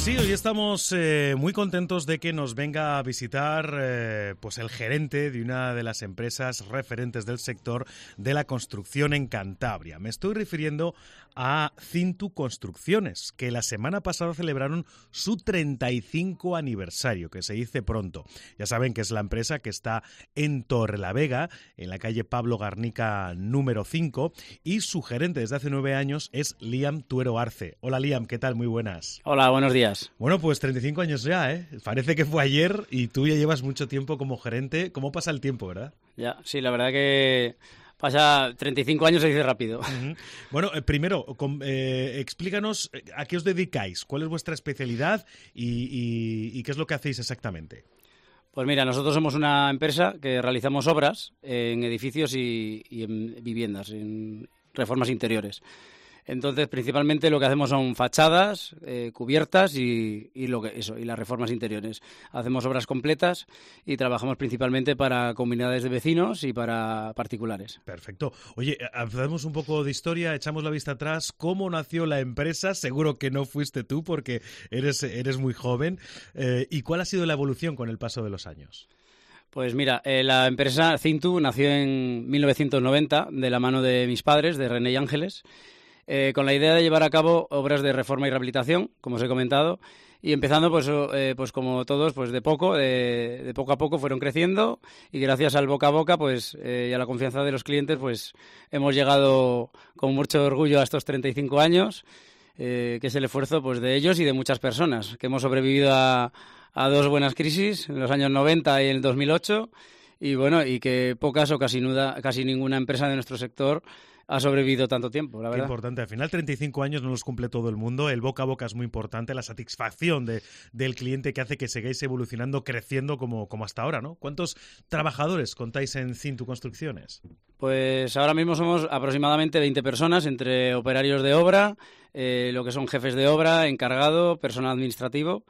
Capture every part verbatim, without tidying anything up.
sí, hoy estamos eh, muy contentos de que nos venga a visitar eh, pues el gerente de una de las empresas referentes del sector de la construcción en Cantabria. Me estoy refiriendo a Cintu Construcciones, que la semana pasada celebraron su treinta y cinco aniversario, que se dice pronto. Ya saben que es la empresa que está en Torrelavega, en la calle Pablo Garnica número cinco, y su gerente desde hace nueve años es Liam Tuero Arce. Hola Liam, ¿qué tal? Muy buenas. Hola, buenos días. Bueno, pues treinta y cinco años ya, ¿eh? Parece que fue ayer y tú ya llevas mucho tiempo como gerente. ¿Cómo pasa el tiempo, verdad? Ya, sí, la verdad que pasa treinta y cinco años se dice rápido. Uh-huh. Bueno, eh, primero, com, eh, explícanos a qué os dedicáis, cuál es vuestra especialidad y, y, y qué es lo que hacéis exactamente. Pues mira, nosotros somos una empresa que realizamos obras en edificios y, y en viviendas, en reformas interiores. Entonces, principalmente lo que hacemos son fachadas, eh, cubiertas y, y lo que eso y las reformas interiores. Hacemos obras completas y trabajamos principalmente para comunidades de vecinos y para particulares. Perfecto. Oye, hacemos un poco de historia, echamos la vista atrás. ¿Cómo nació la empresa? Seguro que no fuiste tú porque eres, eres muy joven. Eh, ¿Y cuál ha sido la evolución con el paso de los años? Pues mira, eh, la empresa Cintu nació en mil novecientos noventa de la mano de mis padres, de René y Ángeles. Eh, con la idea de llevar a cabo obras de reforma y rehabilitación, como os he comentado, y empezando, pues, eh, pues como todos, pues de poco, de, de poco a poco fueron creciendo y gracias al boca a boca, pues, eh, y a la confianza de los clientes, pues hemos llegado con mucho orgullo a estos treinta y cinco años, eh, que es el esfuerzo, pues, de ellos y de muchas personas, que hemos sobrevivido a, a dos buenas crisis, en los años noventa y en el dos mil ocho, y bueno, y que pocas o casi, nuda, casi ninguna empresa de nuestro sector ha sobrevivido tanto tiempo, la verdad. Qué importante. Al final, treinta y cinco años no los cumple todo el mundo. El boca a boca es muy importante, la satisfacción de, del cliente que hace que sigáis evolucionando, creciendo como, como hasta ahora, ¿no? ¿Cuántos trabajadores contáis en Cintu Construcciones? Pues ahora mismo somos aproximadamente veinte personas, entre operarios de obra, eh, lo que son jefes de obra, encargado, personal administrativo.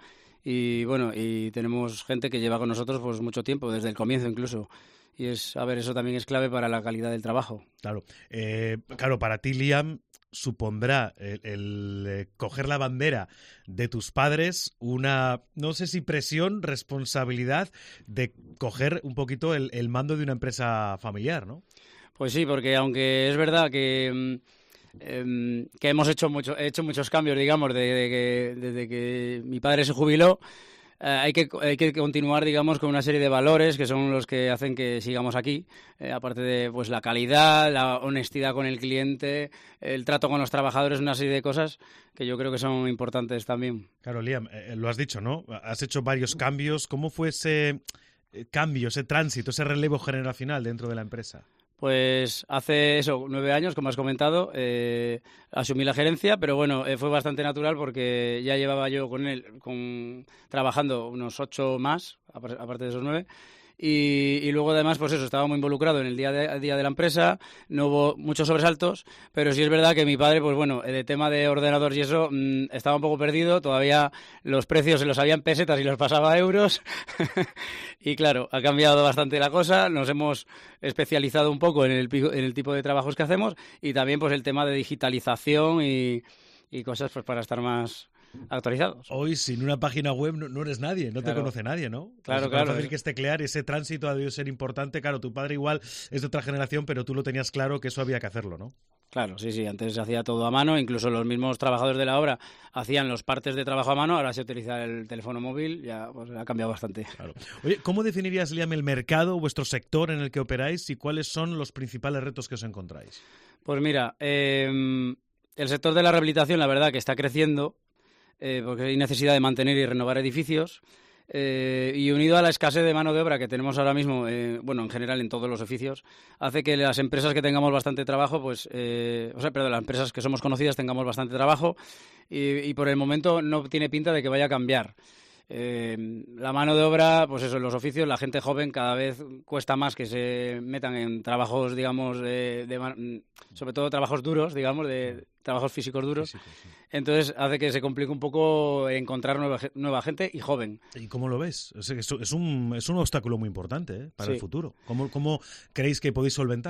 Y bueno, y tenemos gente que lleva con nosotros pues mucho tiempo, desde el comienzo incluso. Y es, a ver, eso también es clave para la calidad del trabajo. Claro, eh, claro, para ti, Liam, supondrá el, el eh, coger la bandera de tus padres una, no sé si presión, responsabilidad de coger un poquito el, el mando de una empresa familiar, ¿no? Pues sí, porque aunque es verdad que, eh, que hemos hecho, mucho, hecho muchos cambios, digamos, desde de, de, de, de que mi padre se jubiló, Eh, hay que hay que continuar, digamos, con una serie de valores que son los que hacen que sigamos aquí, eh, aparte de pues la calidad, la honestidad con el cliente, el trato con los trabajadores, una serie de cosas que yo creo que son importantes también. Claro, Liam, eh, lo has dicho, ¿no? Has hecho varios cambios. ¿Cómo fue ese cambio, ese tránsito, ese relevo generacional dentro de la empresa? Pues hace eso, nueve años, como has comentado, eh, asumí la gerencia, pero bueno, eh, fue bastante natural porque ya llevaba yo con él con, trabajando unos ocho más, aparte de esos nueve. Y, y luego además, pues eso, estaba muy involucrado en el día a día de la empresa, no hubo muchos sobresaltos, pero sí es verdad que mi padre, pues bueno, de tema de ordenadores y eso, mmm, estaba un poco perdido, todavía los precios se los habían pesetas y los pasaba a euros, y claro, ha cambiado bastante la cosa, nos hemos especializado un poco en el, en el tipo de trabajos que hacemos, y también pues el tema de digitalización y, y cosas pues para estar más actualizados. Hoy sin una página web no, no eres nadie, no claro. te conoce nadie, ¿no? Claro, es claro. Es fácil que es teclear, ese tránsito ha debido ser importante. Claro, tu padre igual es de otra generación, pero tú lo tenías claro que eso había que hacerlo, ¿no? Claro, sí, sí, antes se hacía todo a mano, incluso los mismos trabajadores de la obra hacían los partes de trabajo a mano, ahora se utiliza el teléfono móvil, ya pues, ha cambiado bastante. Claro. Oye, ¿cómo definirías, Liam, el mercado, vuestro sector en el que operáis y cuáles son los principales retos que os encontráis? Pues mira, eh, el sector de la rehabilitación, la verdad que está creciendo, Eh, porque hay necesidad de mantener y renovar edificios, eh, y unido a la escasez de mano de obra que tenemos ahora mismo, eh, bueno, en general en todos los oficios, hace que las empresas que tengamos bastante trabajo, pues, eh, o sea, perdón, las empresas que somos conocidas tengamos bastante trabajo y, y por el momento no tiene pinta de que vaya a cambiar. Eh, la mano de obra, pues eso, en los oficios, la gente joven cada vez cuesta más que se metan en trabajos, digamos, de, de, sobre todo trabajos duros, digamos, de trabajos físicos duros. Físico, sí. Entonces hace que se complique un poco encontrar nueva, nueva gente y joven. ¿Y cómo lo ves? Es, es, un, es un obstáculo muy importante, ¿eh? Para sí. el futuro. ¿Cómo, ¿Cómo creéis que podéis solventarlo?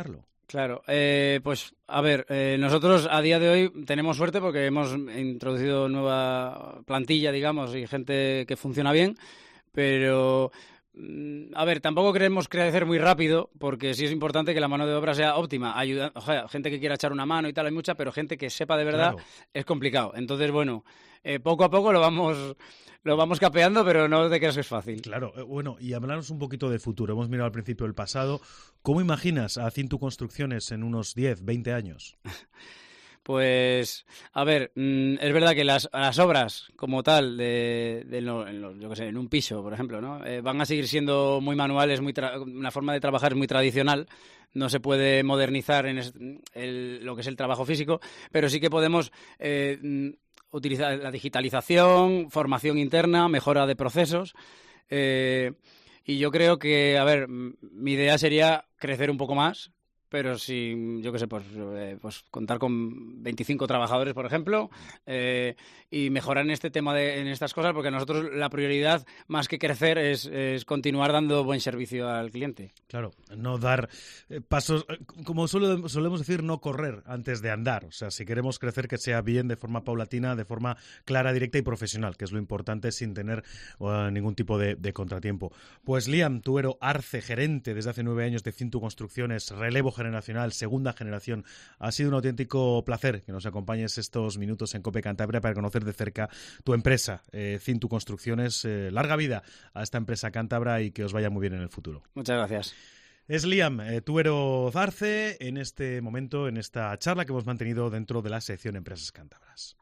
Claro, eh, pues a ver, eh, nosotros a día de hoy tenemos suerte porque hemos introducido nueva plantilla, digamos, y gente que funciona bien, pero mm, a ver, tampoco queremos crecer muy rápido porque sí es importante que la mano de obra sea óptima. Ayuda, o sea, gente que quiera echar una mano y tal hay mucha, pero gente que sepa de verdad Claro. es complicado. Entonces, bueno, eh, poco a poco lo vamos lo vamos capeando, pero no te creas que es fácil. Claro, eh, bueno, y hablarnos un poquito de futuro. Hemos mirado al principio el pasado. ¿Cómo imaginas a Cintu Construcciones en unos diez, veinte años? Pues, a ver, mmm, es verdad que las, las obras como tal, de, de lo, en lo, yo qué sé, en un piso, por ejemplo, ¿no? Eh, van a seguir siendo muy manuales, muy tra- una forma de trabajar es muy tradicional, no se puede modernizar en es- el- lo que es el trabajo físico, pero sí que podemos eh, mm, utilizar la digitalización, formación interna, mejora de procesos. eh, y yo creo que, a ver, m- mi idea sería crecer un poco más, pero si, yo qué sé, pues, eh, pues contar con veinticinco trabajadores, por ejemplo, eh, y mejorar en este tema, de, en estas cosas, porque a nosotros la prioridad, más que crecer, es, es continuar dando buen servicio al cliente. Claro, no dar eh, pasos, eh, como suele- solemos decir, no correr antes de andar. O sea, si queremos crecer, que sea bien, de forma paulatina, de forma clara, directa y profesional, que es lo importante, sin tener uh, ningún tipo de, de contratiempo. Pues Liam Tuero Arce, gerente desde hace nueve años de Cintu Construcciones, relevo generacional, segunda generación. Ha sido un auténtico placer que nos acompañes estos minutos en COPE Cantabria para conocer de cerca tu empresa, eh, Cintu Construcciones. Eh, larga vida a esta empresa cántabra y que os vaya muy bien en el futuro. Muchas gracias. Es Liam eh, Tuero Arce en este momento, en esta charla que hemos mantenido dentro de la sección Empresas Cántabras.